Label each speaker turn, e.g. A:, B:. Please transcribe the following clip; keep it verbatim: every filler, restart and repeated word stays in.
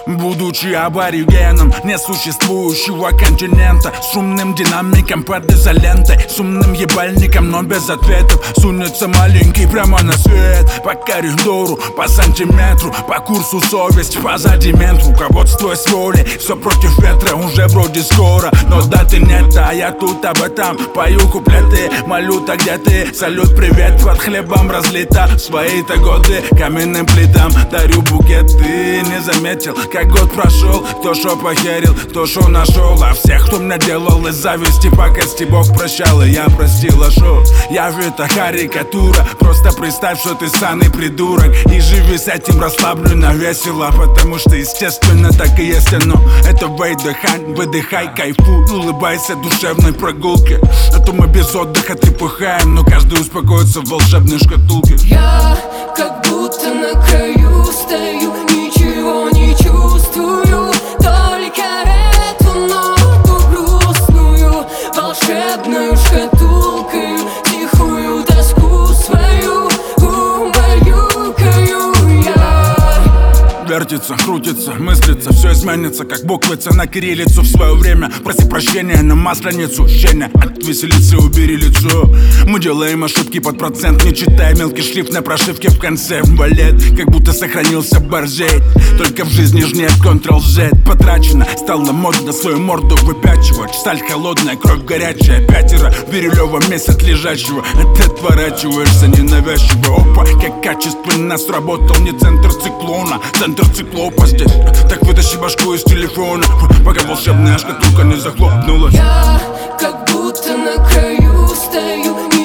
A: Будучи аборигеном несуществующего континента, с шумным динамиком под изолентой, с умным ебальником, но без ответов, сунется маленький прямо на свет. По коридору, по сантиметру, по курсу совесть позади мент. Руководствуясь волей, все против ветра, уже вроде скоро, но даты нет, а я тут об этом пою куплеты. Молю-то где ты, салют, привет, под хлебом разлита в свои-то годы каменным плитам дарю букет. Ты не заметил, как год прошел, кто шо похерил, кто шо нашел, а всех, кто меня делал из зависти по кости, Бог прощал, и я простил, а шо? Я же это карикатура, просто представь, что ты ссаный придурок, и живи с этим расслабленно, весело, потому что естественно так и есть оно. Это выдыхай, выдыхай, кайфуй, улыбайся душевной прогулке, а то мы без отдыха трепыхаем, но каждый успокоится в волшебной шкатулке.
B: Я как будто на краю стою, ничего не чувствую, только эту ноту грустную, волшебную шкатулкою, тихую тоску свою убаюкаю я.
A: Вертится, крутится, мыслится, все изменится, как буквица на кириллицу в свое время. Проси прощения на масленицу, щеня, от веселицы убери лицо. Мы делаем ошибки под процент, не читая мелкий шрифт на прошивке в конце. Балет, как будто сохранился борзей, только в жизни ж нет контрол-Z. Потрачено, стало модно свою морду выпячивать. Сталь холодная, кровь горячая, пятеро Бирюлева месяц лежачего, а ты отворачиваешься ненавязчиво. Опа, как качественно сработал не центр циклона, центр циклопа здесь. Так вытащи башку из телефона, пока волшебная шкатулка не захлопнулась.
B: Я как будто на краю стою,